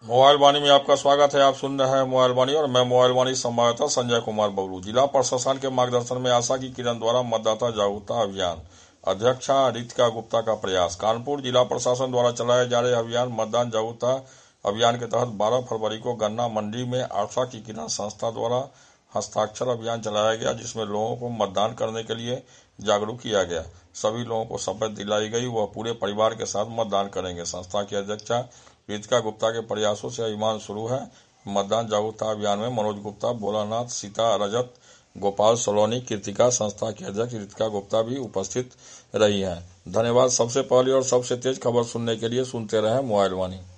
Mobile वाणी में आपका स्वागत है। आप सुन रहे हैं मोबाइल वाणी और मैं मोबाइल वाणी संवाददाता संजय कुमार बबलू। जिला प्रशासन के मार्गदर्शन में आशा की किरण द्वारा मतदाता जागरूकता अभियान, अध्यक्षा रितिका गुप्ता का प्रयास। कानपुर जिला प्रशासन द्वारा चलाए जा रहे अभियान मतदान जागरूकता अभियान के तहत 12 फरवरी को गन्ना मंडी में आशा की किरण संस्था द्वारा हस्ताक्षर अभियान चलाया गया, जिसमें लोगों को मतदान करने के लिए जागरूक किया गया। सभी लोगों को शपथ दिलाई गई, वह पूरे परिवार के साथ मतदान करेंगे। संस्था की अध्यक्षा रितिका गुप्ता के प्रयासों से अभियान शुरू है। मतदान जागरूकता अभियान में मनोज गुप्ता, भोलानाथ, सीता, रजत, गोपाल सोलोनी, कृतिका, संस्था की अध्यक्ष रितिका गुप्ता भी उपस्थित रही हैं। धन्यवाद। सबसे पहले और सबसे तेज खबर सुनने के लिए सुनते रहें मोबाइल वाणी।